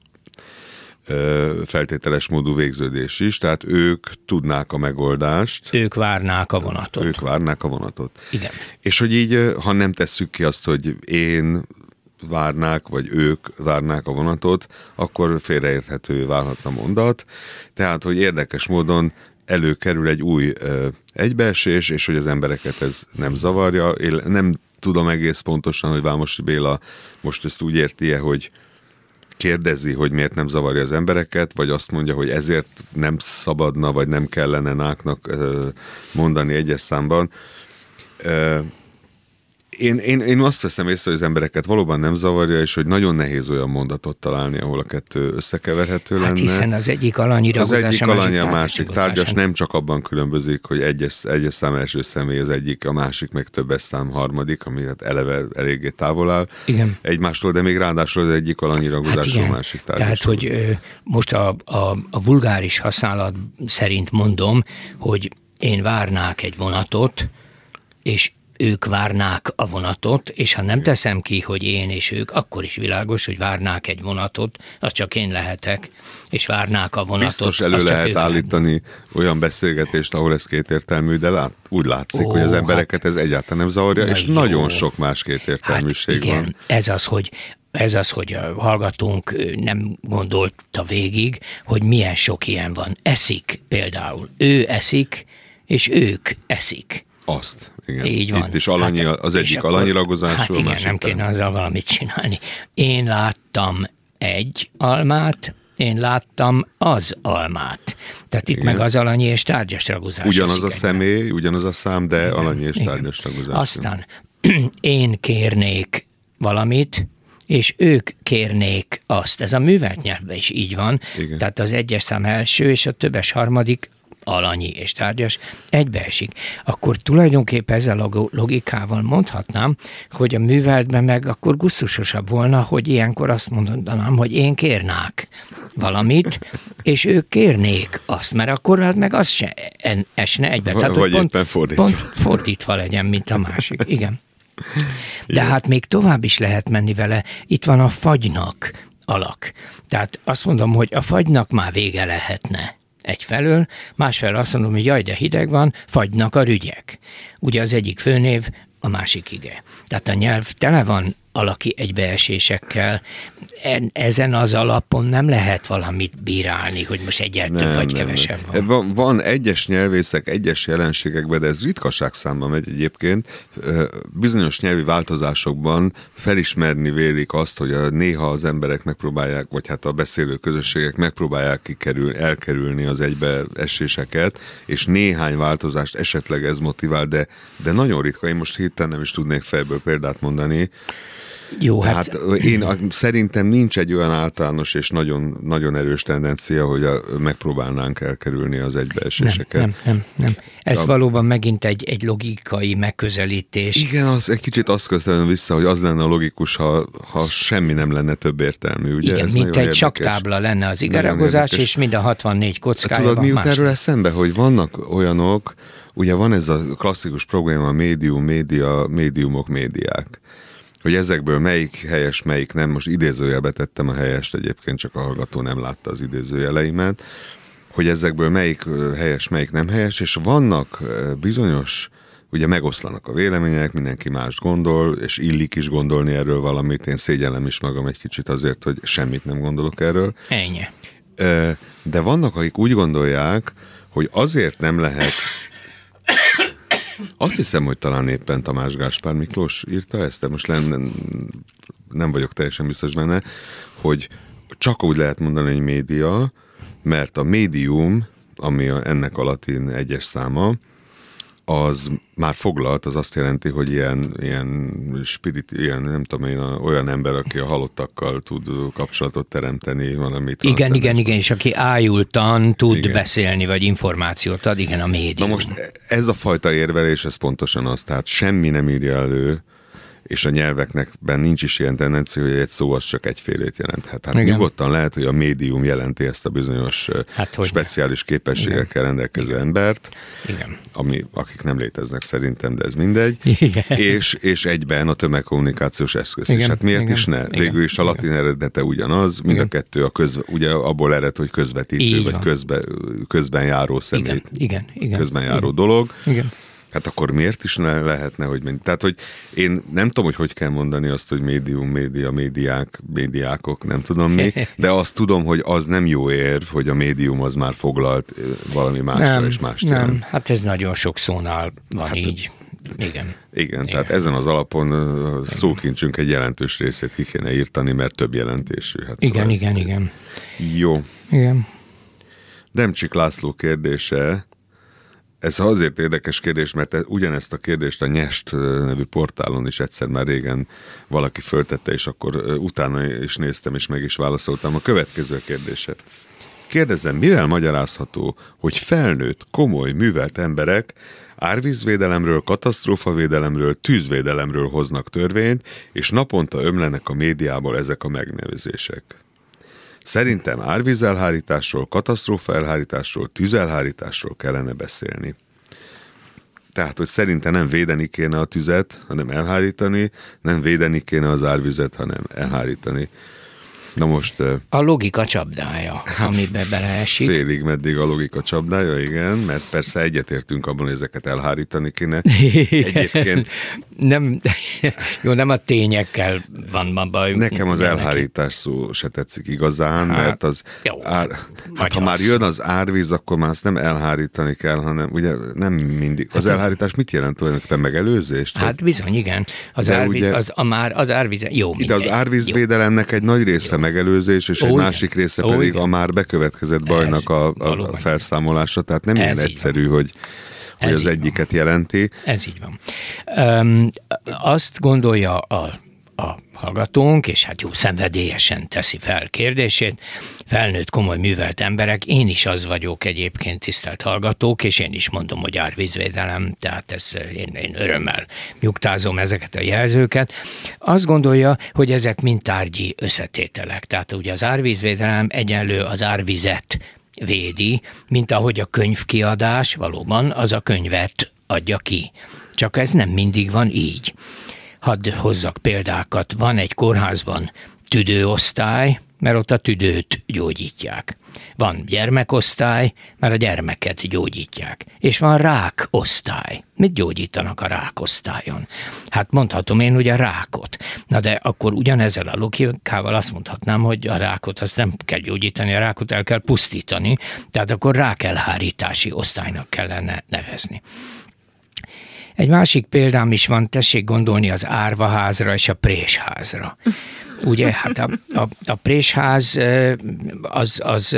A: feltételes módú végződés is, tehát ők tudnák a megoldást.
B: Ők várnák a vonatot. Igen.
A: És hogy így, ha nem tesszük ki azt, hogy én várnák, vagy ők várnák a vonatot, akkor félreérthető válhatna mondat. Tehát, hogy érdekes módon előkerül egy új egybeesés, és hogy az embereket ez nem zavarja. Én nem tudom egész pontosan, hogy Vámosi Béla most ezt úgy érti-e, hogy kérdezi, hogy miért nem zavarja az embereket, vagy azt mondja, hogy ezért nem szabadna, vagy nem kellene náknak mondani egyes számban. Én azt veszem észre, hogy az embereket valóban nem zavarja, és hogy nagyon nehéz olyan mondatot találni, ahol a kettő összekeverhető lenne.
B: Hiszen az egyik alanyi ragozás,
A: a másik tárgyas, nem csak abban különbözik, hogy egyes szám első személy az egyik, a másik meg többes szám harmadik, ami hát eleve eléggé távol áll egymástól, de még ráadásul az egyik alanyi ragozás, a másik tárgyas.
B: Tehát, hogy most a vulgáris használat szerint mondom, hogy én várnák egy vonatot, és ők várnák a vonatot, és ha nem teszem ki, hogy én és ők, akkor is világos, hogy várnák egy vonatot, az csak én lehetek, és várnák a vonatot.
A: Biztos elő lehet állítani olyan beszélgetést, ahol ez kétértelmű, de úgy látszik, hogy az embereket ez egyáltalán nem zavarja, és nagyon sok más kétértelműség van.
B: Ez az, hogy a hallgatónk nem gondolta végig, hogy milyen sok ilyen van. Eszik például. Ő eszik, és ők eszik.
A: Azt, igen.
B: Így van.
A: Itt is az egyik alanyi ragozású,
B: a másik. Nem kéne azzal valamit csinálni. Én láttam egy almát, én láttam az almát. Tehát itt meg az alanyi és tárgyas ragozás.
A: Ugyanaz a személy, ugyanaz a szám, de alanyi és tárgyas ragozás.
B: Aztán én kérnék valamit, és ők kérnék azt. Ez a művelt nyelvben is így van.
A: Igen.
B: Tehát az egyes szám első és a többes harmadik alanyi és tárgyas egybeesik. Akkor tulajdonképpen ezzel a logikával mondhatnám, hogy a műveltben meg akkor gusztusosabb volna, hogy ilyenkor azt mondanám, hogy én kérnák valamit, és ők kérnék azt, mert akkor meg az se esne egybe. Tehát,
A: vagy éppen fordítva.
B: Pont fordítva legyen, mint a másik. Igen. De hát még tovább is lehet menni vele. Itt van a fagynak alak. Tehát azt mondom, hogy a fagynak már vége lehetne egyfelől, másfelől azt mondom, hogy jaj, de hideg van, fagynak a rügyek. Ugye az egyik főnév, a másik ige. Tehát a nyelv tele van alaki egybeesésekkel. Ezen az alapon nem lehet valamit bírálni, hogy most egyet több vagy kevesebb van.
A: Van egyes nyelvészek, egyes jelenségekben, de ez ritkaság számba megy egyébként. Bizonyos nyelvi változásokban felismerni vélik azt, hogy néha az emberek megpróbálják, vagy hát a beszélő közösségek megpróbálják elkerülni az egybeeséseket, és néhány változást esetleg ez motivál, de nagyon ritka. Én most hirtelen nem is tudnék fejből példát mondani.
B: Jó, hát
A: én szerintem nincs egy olyan általános és nagyon, nagyon erős tendencia, hogy megpróbálnánk elkerülni az egybeeséseket.
B: Nem. Ez valóban megint egy logikai megközelítés.
A: Igen, az egy kicsit azt köszönöm vissza, hogy az lenne a logikus, ha semmi nem lenne több értelmű. Ugye?
B: Igen,
A: ez
B: mint egy saktábla lenne az igeragozás, és mind a 64 kockája
A: van.
B: Tudod,
A: mi jut erről eszembe, hogy vannak olyanok, ugye van ez a klasszikus probléma, médiumok, médiák. Hogy ezekből melyik helyes, melyik nem, most idézőjelbe tettem a helyest, egyébként csak a hallgató nem látta az idézőjeleimet, hogy ezekből melyik helyes, melyik nem helyes, és vannak bizonyos, ugye megoszlanak a vélemények, mindenki mást gondol, és illik is gondolni erről valamit, én szégyellem is magam egy kicsit azért, hogy semmit nem gondolok erről.
B: Ennyi.
A: De vannak, akik úgy gondolják, hogy azért nem lehet. Azt hiszem, hogy talán éppen Tamás Gáspár Miklós írta ezt, de most nem vagyok teljesen biztos benne, hogy csak úgy lehet mondani, hogy média, mert a médium, ami ennek a latin egyes száma, az már foglalt, az azt jelenti, hogy ilyen nem tudom én, olyan ember, aki a halottakkal tud kapcsolatot teremteni, valamit.
B: Igen, és aki ájultan tud beszélni, vagy információt ad, igen, a médium.
A: Na most ez a fajta érvelés, ez pontosan az, tehát semmi nem írja elő, és a nyelvekben nincs is ilyen tendencia, hogy egy szó az csak egyfélét jelenthet. Hát nyugodtan lehet, hogy a médium jelenti ezt a bizonyos speciális képességekkel rendelkező embert, akik nem léteznek szerintem, de ez mindegy, és egyben a tömegkommunikációs eszköz. És hát miért is ne? Végül is a latin eredete ugyanaz, mind a kettő ugye abból ered, hogy közvetítő, vagy közben járó személy, közben járó dolog.
B: Igen.
A: Hát akkor miért is ne lehetne, hogy tehát, hogy én nem tudom, hogy kell mondani azt, hogy médium, média, médiákok, nem tudom mi, de azt tudom, hogy az nem jó érv, hogy a médium az már foglalt valami másra és mást jelent.
B: Nem, hát ez nagyon sok szónál van így. Igen,
A: tehát ezen az alapon szókincsünk egy jelentős részét ki kéne írtani, mert több jelentésű. Hát
B: igen.
A: Jó.
B: Igen.
A: Demcsik László kérdése. Ez azért érdekes kérdés, mert ugyanezt a kérdést a Nyest nevű portálon is egyszer már régen valaki föltette, és akkor utána is néztem, és meg is válaszoltam a következő kérdésre. Kérdezem, mivel magyarázható, hogy felnőtt, komoly, művelt emberek árvízvédelemről, katasztrófavédelemről, tűzvédelemről hoznak törvényt, és naponta ömlenek a médiából ezek a megnevezések? Szerintem árvízelhárításról, katasztrófaelhárításról, tűzelhárításról kellene beszélni. Tehát, hogy szerintem nem védeni kéne a tüzet, hanem elhárítani, nem védeni kéne az árvizet, hanem elhárítani. Na most...
B: A logika csapdája, amiben beleesik.
A: Félig meddig a logika csapdája, igen, mert persze egyetértünk abban, hogy ezeket elhárítani kéne. Egyébként...
B: nem a tényekkel van ma baj.
A: Nekem az elhárítás szó se tetszik igazán, mert az... ha már jön az árvíz, akkor már azt nem elhárítani kell, hanem ugye nem mindig... Az elhárítás mit jelent tulajdonképpen? Megelőzést?
B: Hát bizony, igen. Az árvíz... Jó,
A: de az árvízvédelemnek egy nagy része megelőzés, és egy másik része pedig a már bekövetkezett bajnak a felszámolása. Tehát nem ilyen egyszerű, hogy az egyiket jelenti.
B: Ez így van. Azt gondolja a hallgatónk, és hát jó szenvedélyesen teszi fel kérdését, felnőtt, komoly, művelt emberek, én is az vagyok egyébként, tisztelt hallgatók, és én is mondom, hogy árvízvédelem, tehát én örömmel nyugtázom ezeket a jelzőket. Azt gondolja, hogy ezek mind tárgyi összetételek, tehát ugye az árvízvédelem egyenlő az árvizet védi, mint ahogy a könyvkiadás valóban az a könyvet adja ki. Csak ez nem mindig van így. Hadd hozzak példákat. Van egy kórházban tüdőosztály, mert ott a tüdőt gyógyítják. Van gyermekosztály, mert a gyermeket gyógyítják. És van rákosztály. Mit gyógyítanak a rákosztályon? Hát mondhatom én, hogy a rákot. Na de akkor ugyanezzel a logikával azt mondhatnám, hogy a rákot azt nem kell gyógyítani, a rákot el kell pusztítani, tehát akkor rákelhárítási osztálynak kellene nevezni. Egy másik példám is van, tessék gondolni az árvaházra és a présházra. Ugye, hát a présház az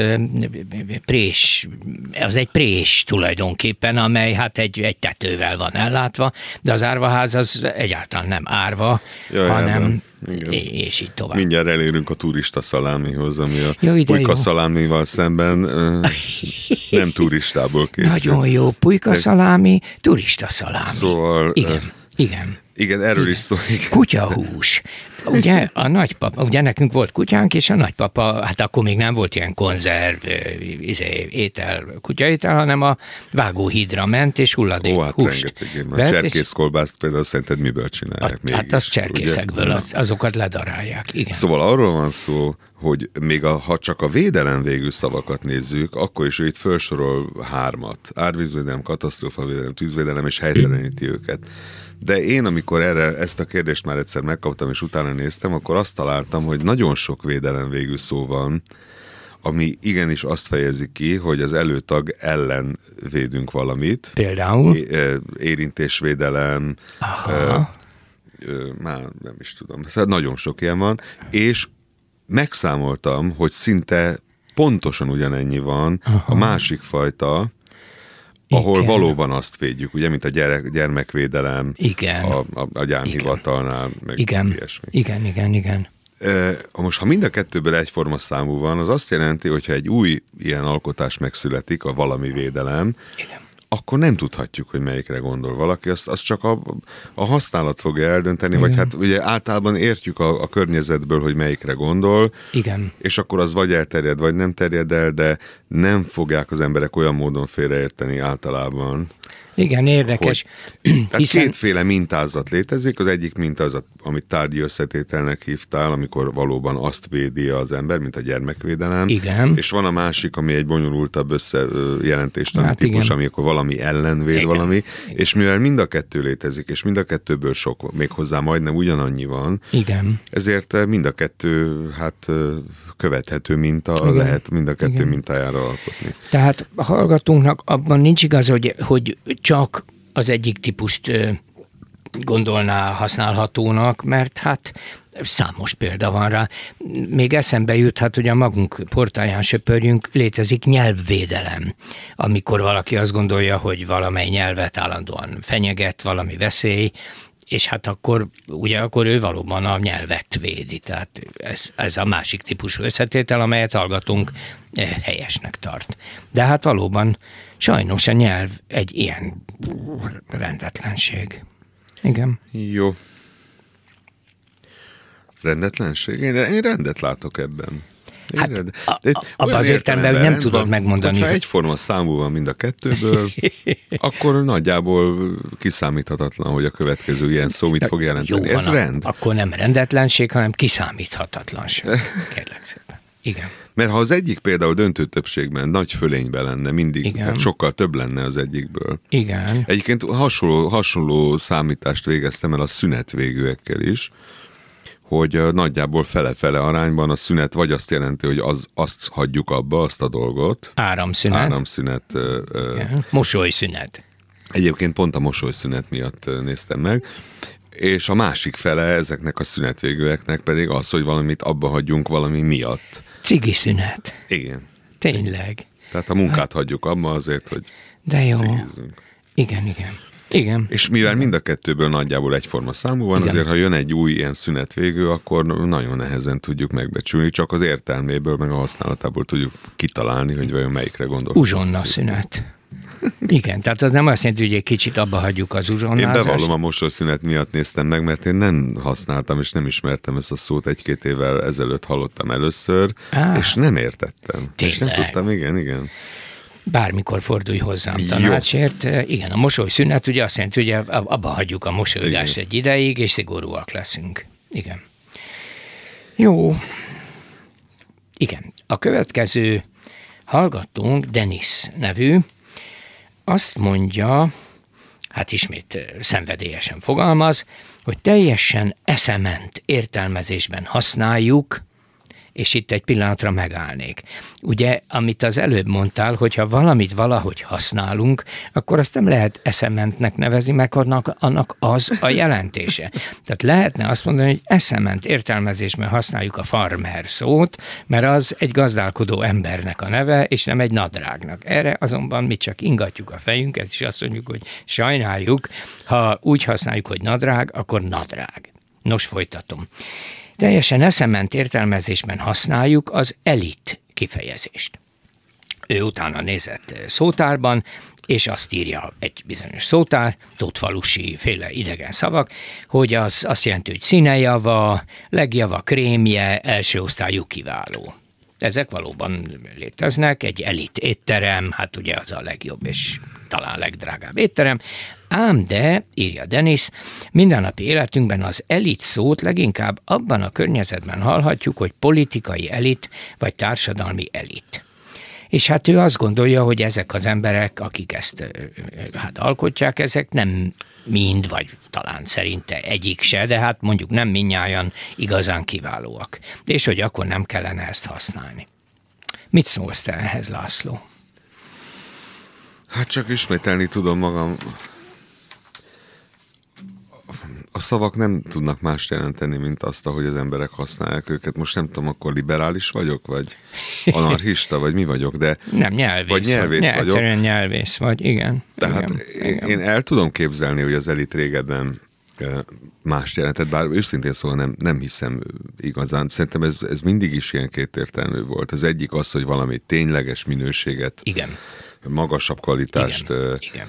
B: egy prés tulajdonképpen, amely hát egy tetővel van ellátva, de az árvaház az egyáltalán nem árva, hanem és így tovább.
A: Mindjárt elérünk a turista szalámihoz, ami a pulyka szalámival szemben nem turistából készül.
B: Nagyon jó, pulyka szalámi, turista szalámi.
A: Szóval...
B: Igen.
A: Igen, erről is szó.
B: Kutyahús. Ugye a nagypapa, ugye nekünk volt kutyánk, és a nagypapa, hát akkor még nem volt ilyen konzerv, kutyaétel, hanem a vágóhídra ment, és hulladék húst.
A: A cserkészkolbászt például szerinted miből csinálják mégis?
B: Hát az cserkészekből, azokat ledarálják. Igen.
A: Szóval arról van szó, hogy még ha csak a védelem végű szavakat nézzük, akkor is ő itt felsorol 3: árvízvédelem, katasztrófavédelem, tűzvédelem, és helyteleníti őket. De én, amikor ezt a kérdést már egyszer megkaptam, és utána néztem, akkor azt találtam, hogy nagyon sok védelem végű szó van, ami igenis azt fejezi ki, hogy az előtag ellen védünk valamit.
B: Például?
A: Érintésvédelem, már nem is tudom. Szóval nagyon sok ilyen van, és megszámoltam, hogy szinte pontosan ugyanennyi van a másik fajta, ahol igen. Valóban azt védjük, ugye, mint a gyermekvédelem,
B: igen.
A: A gyámhivatalnál, meg ilyesmi.
B: Igen.
A: Most, ha mind a kettőből egyforma számú van, az azt jelenti, hogyha egy új ilyen alkotás megszületik, a valami védelem, igen. Akkor nem tudhatjuk, hogy melyikre gondol valaki, azt csak a használat fogja eldönteni, igen. Vagy hát ugye általában értjük a környezetből, hogy melyikre gondol,
B: igen.
A: És akkor az vagy elterjed, vagy nem terjed el, de nem fogják az emberek olyan módon félreérteni általában.
B: Igen, érdekes.
A: Tehát kétféle mintázat létezik, az egyik mintázat, amit tárgyi összetételnek hívtál, amikor valóban azt védi az ember, mint a gyermekvédelem.
B: Igen.
A: És van a másik, ami egy bonyolultabb összejelentéstani típus, amikor valami ellen véd valami, és mivel mind a kettő létezik, és mind a kettőből sok, méghozzá majdnem ugyanannyi van,
B: igen.
A: Ezért mind a kettő követhető minta, lehet mind a kettő mintájára alkotni.
B: Tehát a hallgatónknak abban nincs igaz, hogy csak az egyik típust gondolná használhatónak, mert hát számos példa van rá. Még eszembe jut, hogy a magunk portáján söpörjünk, létezik nyelvvédelem. Amikor valaki azt gondolja, hogy valamely nyelvet állandóan fenyeget, valami veszély, és hát akkor ő valóban a nyelvet védi. Tehát ez a másik típusú összetétel, amelyet hallgatunk helyesnek tart. De hát valóban sajnos a nyelv egy ilyen rendetlenség. Igen.
A: Jó. Rendetlenség? Én rendet látok ebben.
B: Hát abban az értelemben, hogy nem tudod megmondani.
A: Ha egyforma számú van mind a kettőből, akkor nagyjából kiszámíthatatlan, hogy a következő ilyen szó mit fog jelenteni. Ez rend.
B: Akkor nem rendetlenség, hanem kiszámíthatatlanság. Kérlek szépen. Igen.
A: Mert ha az egyik például döntő többségben nagy fölényben lenne mindig, tehát sokkal több lenne az egyikből.
B: Igen.
A: Egyébként hasonló számítást végeztem el a szünetvégűekkel is, hogy nagyjából fele-fele arányban a szünet vagy azt jelenti, hogy azt hagyjuk abba, azt a dolgot.
B: Áramszünet. Mosolyszünet.
A: Egyébként pont a mosolyszünet miatt néztem meg. És a másik fele ezeknek a szünetvégőeknek pedig az, hogy valamit abba hagyjunk valami miatt.
B: Cigiszünet.
A: Igen.
B: Tényleg.
A: Tehát a munkát hagyjuk abba azért, hogy
B: de jó.
A: cigizzünk.
B: Igen. Igen.
A: És mivel mind a kettőből nagyjából egyforma számú van, igen, azért ha jön egy új ilyen szünetvégő, akkor nagyon nehezen tudjuk megbecsülni, csak az értelméből, meg a használatából tudjuk kitalálni, hogy vajon melyikre gondolunk.
B: Uzsonna szünet. Igen, tehát az nem azt jelenti, hogy egy kicsit abba hagyjuk az uzsonnázást.
A: Én bevallom, a mosolyszünet miatt néztem meg, mert én nem használtam, és nem ismertem ezt a szót, 1-2 évvel ezelőtt hallottam először, és nem értettem.
B: Tényleg?
A: És nem tudtam, igen.
B: Bármikor fordulj hozzám tanácsért. Igen, a mosolyszünet ugye azt jelenti, hogy abba hagyjuk a mosolyodást egy ideig, és szigorúak leszünk. Igen. Jó. Igen. A következő hallgatónk, Denis nevű, azt mondja, hát ismét szenvedélyesen fogalmaz, hogy teljesen eszement értelmezésben használjuk, és itt egy pillanatra megállnék. Ugye, amit az előbb mondtál, hogyha valamit valahogy használunk, akkor azt nem lehet eszementnek nevezni, meg annak az a jelentése. Tehát lehetne azt mondani, hogy eszement értelmezésben használjuk a farmer szót, mert az egy gazdálkodó embernek a neve, és nem egy nadrágnak. Erre azonban mi csak ingatjuk a fejünket, és azt mondjuk, hogy sajnáljuk, ha úgy használjuk, hogy nadrág, akkor nadrág. Nos, folytatom. Teljesen eszement értelmezésben használjuk az elit kifejezést. Ő utána nézett szótárban, és azt írja egy bizonyos szótár, tótfalusi féle idegen szavak, hogy az azt jelenti, hogy színejava, legjava, krémje, első osztályú kiváló. Ezek valóban léteznek, egy elit étterem, hát ugye az a legjobb és talán legdrágább étterem, ám de, írja Denis, mindennapi életünkben az elit szót leginkább abban a környezetben hallhatjuk, hogy politikai elit vagy társadalmi elit. És hát ő azt gondolja, hogy ezek az emberek, akik ezt alkotják, ezek nem mind, vagy talán szerinte egyik se, de hát mondjuk nem mindnyájan igazán kiválóak. És hogy akkor nem kellene ezt használni. Mit szólsz te ehhez, László?
A: Hát csak ismételni tudom magam. A szavak nem tudnak mást jelenteni, mint azt, ahogy az emberek használják őket. Most nem tudom, akkor liberális vagyok, vagy anarchista, vagy mi vagyok, de...
B: Nem, nyelvész
A: vagy. Vagyok.
B: Egyszerűen nyelvész vagy, igen.
A: Tehát
B: igen.
A: Én el tudom képzelni, hogy az elit régebben mást jelentett, bár őszintén szóval nem hiszem igazán. Szerintem ez mindig is ilyen kétértelmű volt. Az egyik az, hogy valami tényleges minőséget,
B: igen,
A: magasabb kvalitást
B: igen.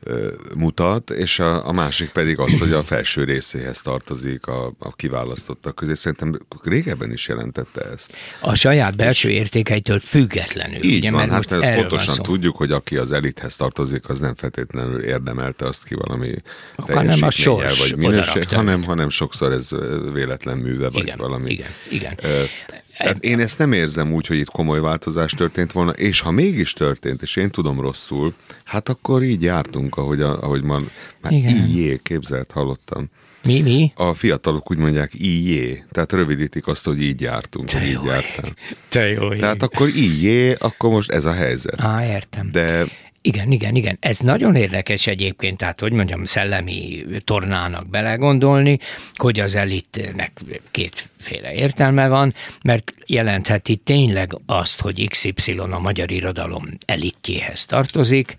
A: mutat, és a másik pedig az, hogy a felső részéhez tartozik a kiválasztottak közé. Szerintem régebben is jelentette ezt.
B: A saját belső értékeitől függetlenül.
A: Így
B: ugye,
A: van,
B: mert
A: hát ezt pontosan tudjuk, hogy aki az elithez tartozik, az nem feltétlenül érdemelte azt ki valami teljesítménnyel vagy minőség, hanem sokszor ez véletlen műve, vagy
B: igen, valami. Igen.
A: Tehát én ezt nem érzem úgy, hogy itt komoly változás történt volna, és ha mégis történt, és én tudom rosszul, hát akkor így jártunk, ahogy már így képzelt, hallottam.
B: Mi?
A: A fiatalok úgy mondják így, tehát rövidítik azt, hogy így jártunk, hogy így jártál.
B: Te jó.
A: Tehát akkor így, akkor most ez a helyzet.
B: Értem.
A: De...
B: Igen. Ez nagyon érdekes egyébként, tehát hogy mondjam, szellemi tornának belegondolni, hogy az elitnek kétféle értelme van, mert jelentheti tényleg azt, hogy XY a magyar irodalom elitjéhez tartozik.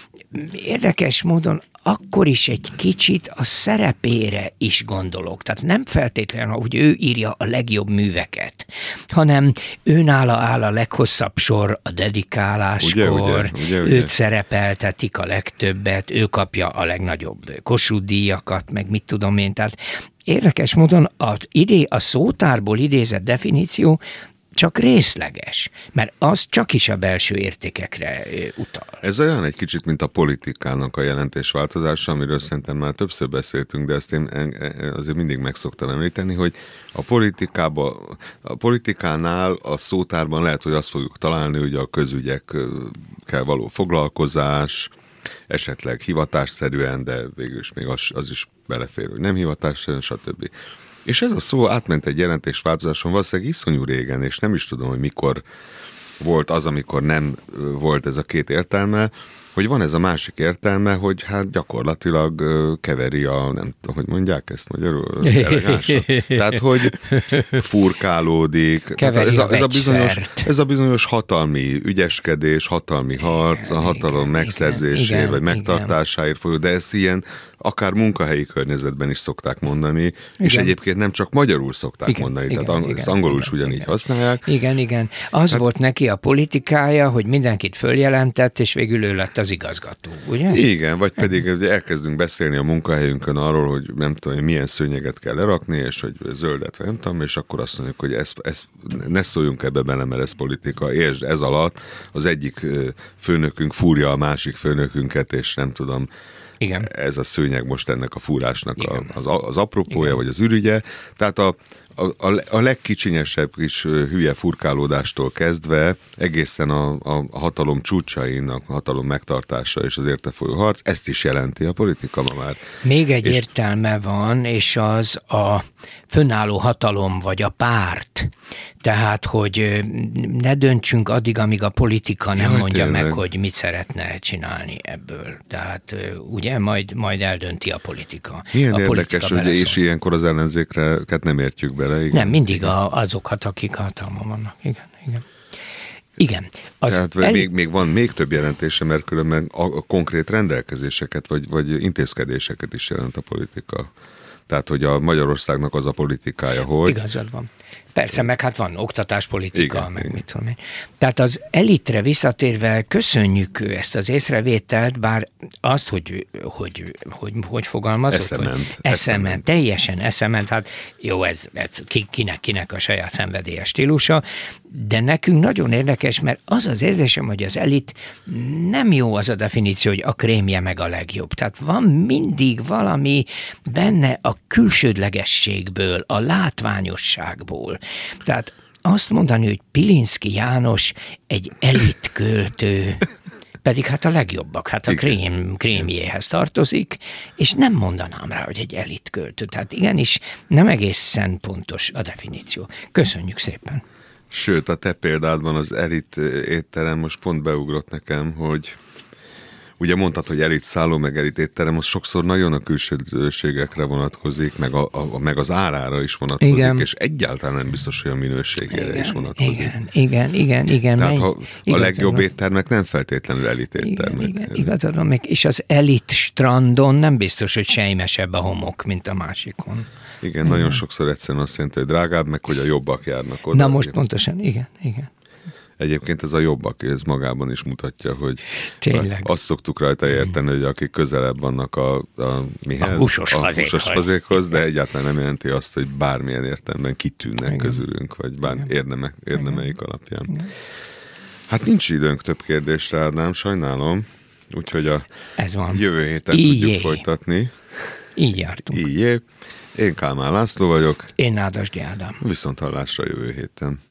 B: Érdekes módon akkor is egy kicsit a szerepére is gondolok. Tehát nem feltétlenül, hogy ő írja a legjobb műveket, hanem őnála áll a leghosszabb sor a dedikáláskor,
A: ugye.
B: Őt szerepeltetik a legtöbbet, ő kapja a legnagyobb Kossuth-díjakat, meg mit tudom én. Tehát érdekes módon a szótárból idézett definíció csak részleges, mert az csak is a belső értékekre utal. Ez
A: olyan egy kicsit, mint a politikának a jelentésváltozása, amiről szerintem már többször beszéltünk, de ezt én azért mindig meg szoktam említeni, hogy a politikánál, a szótárban lehet, hogy azt fogjuk találni, hogy a közügyekkel való foglalkozás, esetleg hivatásszerűen, de végül is még az is belefér, hogy nem hivatásszerűen, stb. És ez a szó átment egy jelentésváltozáson valószínűleg iszonyú régen, és nem is tudom, hogy mikor volt az, amikor nem volt ez a két értelme, hogy van ez a másik értelme, hogy hát gyakorlatilag keveri nem tudom, hogy mondják ezt magyarul, elegánsan. Tehát, hogy furkálódik. Ez a bizonyos hatalmi ügyeskedés, hatalmi harc, a hatalom megszerzéséért, vagy megtartásáért folyó, de ez ilyen akár munkahelyi környezetben is szokták mondani, igen. És egyébként nem csak magyarul szokták mondani, tehát ezt angolul is ugyanígy használják.
B: Igen. Az volt neki a politikája, hogy mindenkit följelentett, és végül ő lett az igazgató, ugye?
A: Igen, vagy pedig elkezdünk beszélni a munkahelyünkön arról, hogy nem tudom, milyen szőnyeget kell lerakni, és hogy zöldet, vagy nem tudom, és akkor azt mondjuk, hogy ne szóljunk ebbe bele, mert ez politika, és ez alatt az egyik főnökünk fúrja a másik főnökünket, és nem tudom, igen. Ez a szőnyeg most ennek a fúrásnak az apropója, vagy az ürügye. Tehát a legkicsinyesebb kis hülye furkálódástól kezdve egészen a hatalom csúcsain, a hatalom megtartása és az érte folyó harc, ezt is jelenti a politika ma már.
B: Még egy értelme van, és az a fönnálló hatalom, vagy a párt. Tehát, hogy ne döntsünk addig, amíg a politika nem mondja meg, hogy mit szeretne csinálni ebből. Tehát ugye majd eldönti a politika.
A: Milyen érdekes, hogy és ilyenkor az ellenzéket nem értjük bele. Igen.
B: Nem, mindig azokat, akik hatalma vannak. Igen.
A: Tehát még van még több jelentése, mert különben a konkrét rendelkezéseket, vagy intézkedéseket is jelent a politika. Tehát, hogy a Magyarországnak az a politikája, hogy...
B: Igazad van. Persze, meg hát van oktatáspolitika, igen, meg mit tudom én. Tehát az elitre visszatérve köszönjük ezt az észrevételt, bár azt, hogy fogalmazott? Eszement. Teljesen eszement. Hát jó, ez kinek a saját szenvedélyes stílusa, de nekünk nagyon érdekes, mert az érzésem, hogy az elit nem jó az a definíció, hogy a krémje meg a legjobb. Tehát van mindig valami benne a külsődlegességből, a látványosságból. Tehát azt mondani, hogy Pilinszky János egy elitköltő, pedig hát a legjobbak, hát a krémjéhez tartozik, és nem mondanám rá, hogy egy elitköltő. Tehát igenis nem egészen pontos a definíció. Köszönjük szépen.
A: Sőt, a te példádban az elit étterem most pont beugrott nekem, hogy ugye mondtad, hogy elit szálló, meg elit étterem, az sokszor nagyon a külsőségekre vonatkozik, meg az árára is vonatkozik, igen. És egyáltalán nem biztos, hogy a minőségére is vonatkozik.
B: Igen.
A: Tehát a legjobb éttermek nem feltétlenül elit éttermek.
B: Igen, igazadom, és az elit strandon nem biztos, hogy sejmesebb a homok, mint a másikon.
A: Igen, nagyon sokszor egyszerűen azt jelenti, hogy drágább, meg hogy a jobbak járnak oda.
B: Na most pontosan, igen.
A: Egyébként ez a jobbak, ez magában is mutatja, hogy
B: tényleg.
A: Azt szoktuk rajta érteni, hogy akik közelebb vannak a
B: húsos
A: fazékhoz, de egyáltalán nem jelenti azt, hogy bármilyen értelemben kitűnnek közülünk, vagy bár érdemeik alapján. Igen. Hát nincs időnk több kérdésre, Ádám, sajnálom, úgyhogy a jövő héten tudjuk folytatni.
B: Így jártunk.
A: Én Kálmán László vagyok.
B: Én Nádasdy Ádám.
A: Viszont hallásra jövő héten.